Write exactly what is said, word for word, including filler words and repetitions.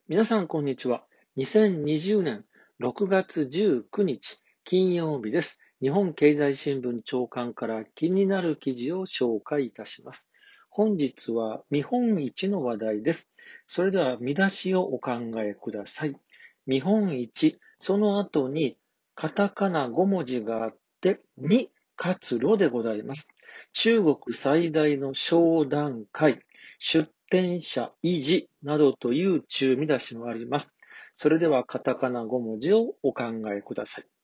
皆さん、こんにちは。にせんにじゅうねんろくがつじゅうくにち、金曜日です。日本経済新聞長官から気になる記事を紹介いたします。本日は見本市の話題です。それでは見出しをお考えください。見本市、その後にカタカナごもじがあって、に活路でございます。中国最大の商談会、出展者維持などという中見出しもあります。それではカタカナごもじをお考えください。